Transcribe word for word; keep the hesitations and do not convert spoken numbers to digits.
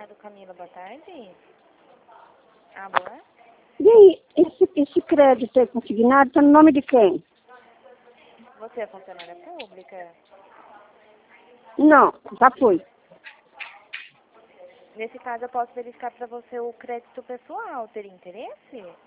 Mercado Camila, boa tarde. Ah, boa. E aí, esse, esse crédito aí consignado está no nome de quem? Você é funcionária pública? Não, já foi. Nesse caso, eu posso verificar para você o crédito pessoal. Teria interesse?